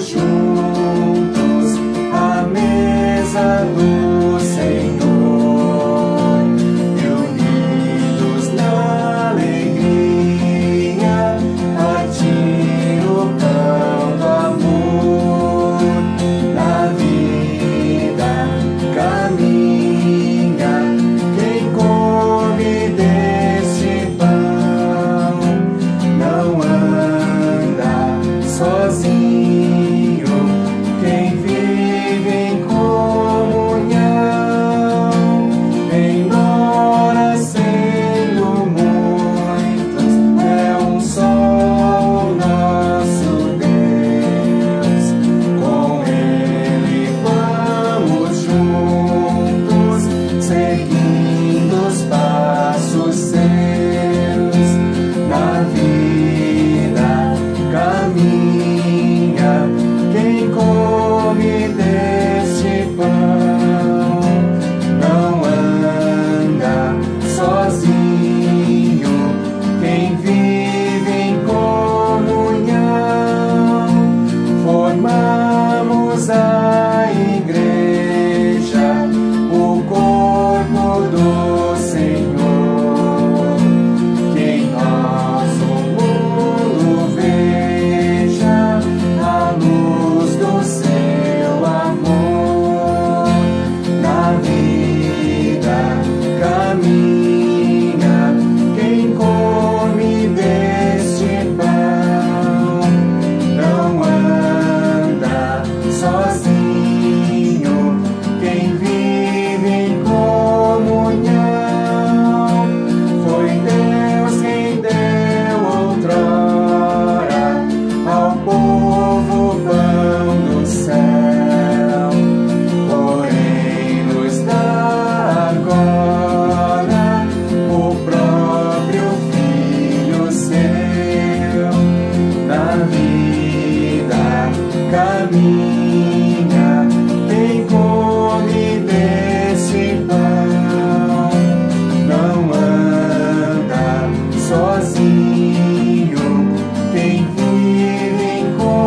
juntos à mesa do Senhor e unidos na alegria, partir o pão do amor. Na vida caminha quem come deste pão, não anda sozinho, quem vive em comunhão, embora sendo muitos, é um só o nosso Deus. Com Ele vamos juntos, seguindo os passos seus. Na vida caminha quem come deste pão, não anda sozinho, quem vive em comunhão. Formamos a igreja, o corpo do Senhor, que em nós o mundo veja a luz do seu amor. Na vida caminha quem come deste pão, não anda sozinho, quem vive em comunhão. Foi Deus quem deu outrora ao povo o pão do céu, porém nos dá agora o próprio Filho seu. Na vida caminha quem come deste pão, não anda sozinho, quem vive em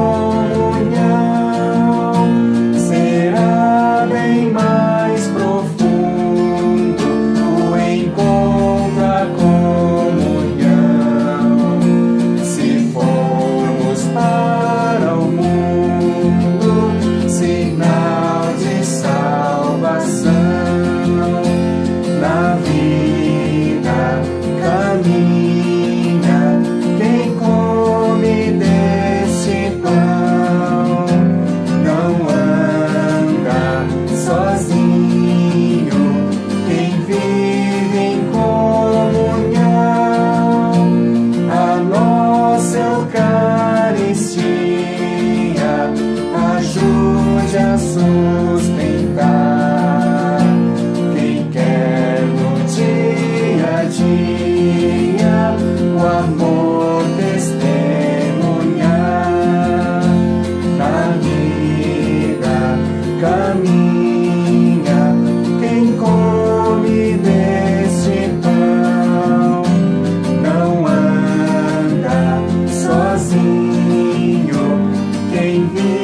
comunhão. Será bem mais profundo o encontro, a comunhão, se formos para o mundo, sinal de salvação. Na vida caminha quem come deste pão, não anda sozinho, quem vive em comunhão. A nossa Eucaristia ajude a sustentar quem quer no dia a dia o amor testemunhar. Na vida caminha quem come deste pão, não anda sozinho, quem vive